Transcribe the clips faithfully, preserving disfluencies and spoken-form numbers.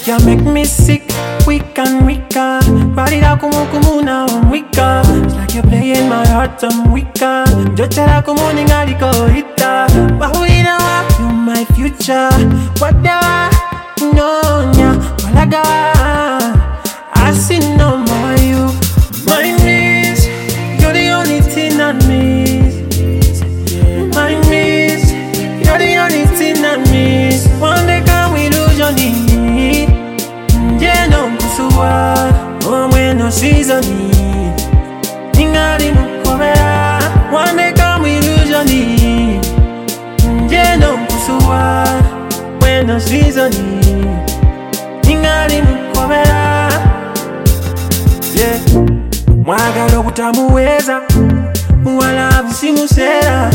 You make me sick, weak and weaker. Barira como como una weaker. It's like you're playing my heart, I'm weaker. Yo te la como ningali corita. Bahuina, you're my future. What the no nya, walaga. I see no more you. My miss, you're the only thing I miss. My miss, you're the only thing I miss. One day can we lose your knee? Yeah, no, so what? Oh, when no season need. Ningali mukobera. One day can we lose your knee? Yeah, no, so what? When no season need. Ningali mukobera. Yeah. Mwagalo kutamuweza. Wala simusera.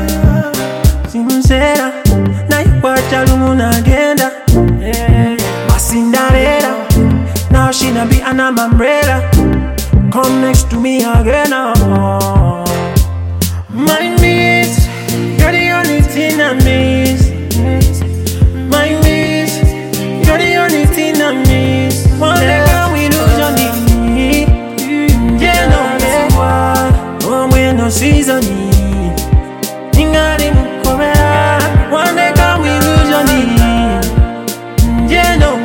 Simusera. Na iwacha lumuna agenda. Yeah. Cinderella, now she not be an umbrella. Come next to me again. Oh. My miss, you're the only thing I miss. My miss, you're the only thing I miss. One day can we lose your knee? Yeah, no, that's what. Oh, when no season need. Ningali mukobera. One day can we lose your knee? Yeah, no.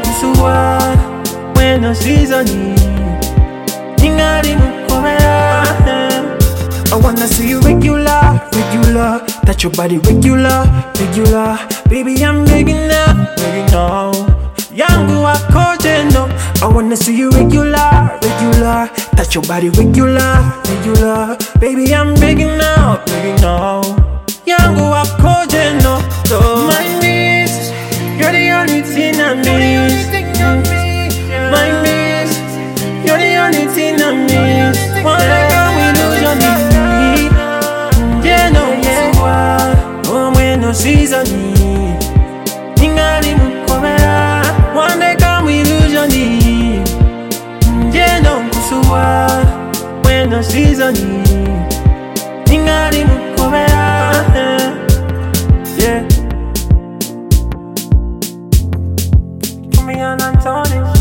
When no season ningali mukobera. I wanna see you regular, regular. Touch your body regular, regular. Baby, I'm begging up, begging now. Yangu wako jeno. I wanna see you regular, regular. Touch your body regular, regular. Baby, I'm begging now, begging now. Yangu wako jeno. So my miss, you're the only thing I miss. My miss, you're the only thing I miss. One day can we lose your knee? Yeah, no, yeah, what? Oh, when no season need. Ningali mukobera. One day can we lose your knee? Yeah, no, so what? When no season need. Ningali mukobera. Yeah. Come here, Anthony.